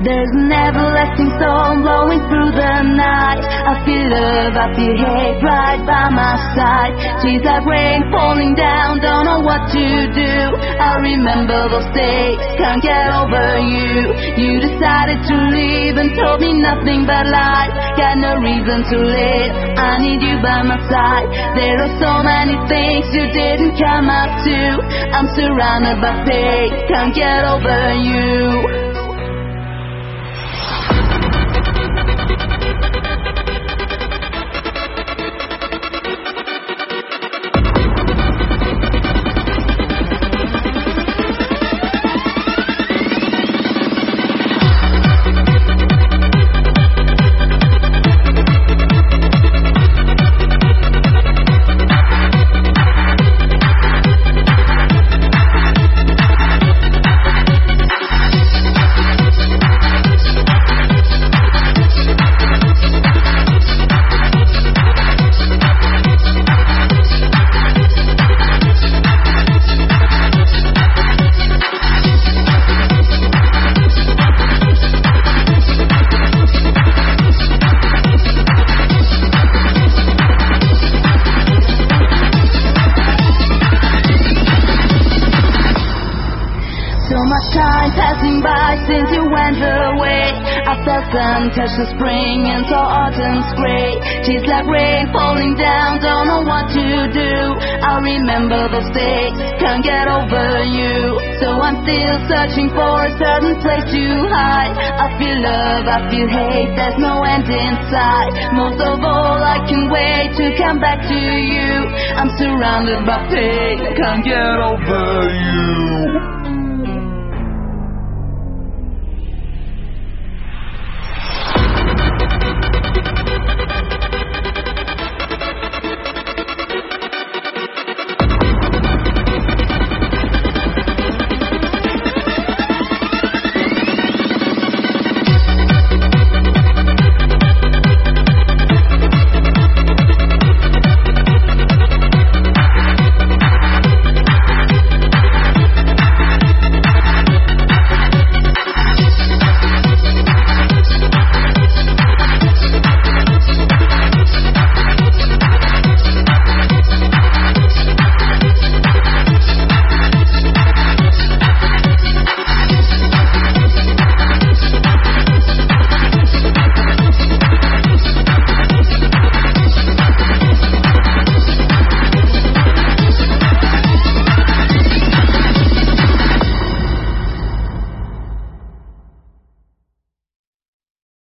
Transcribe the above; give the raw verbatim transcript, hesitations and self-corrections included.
There's an everlasting storm blowing through the night. I feel love, I feel hate right by my side. She's like rain falling down, don't know what to do. I remember those days, can't get over you. You decided to leave and told me nothing but lies. Got no reason to live, I need you by my side. There are so many things you didn't come up to. I'm surrounded by pain, can't get over you. So much time passing by since you went away. I felt sun touch the spring and saw autumn's gray. She's like rain falling down, don't know what to do. I remember those days, can't get over you. So I'm still searching for a certain place to hide. I feel love, I feel hate, there's no end in sight. Most of all, I can wait to come back to you. I'm surrounded by pain, can't get over you.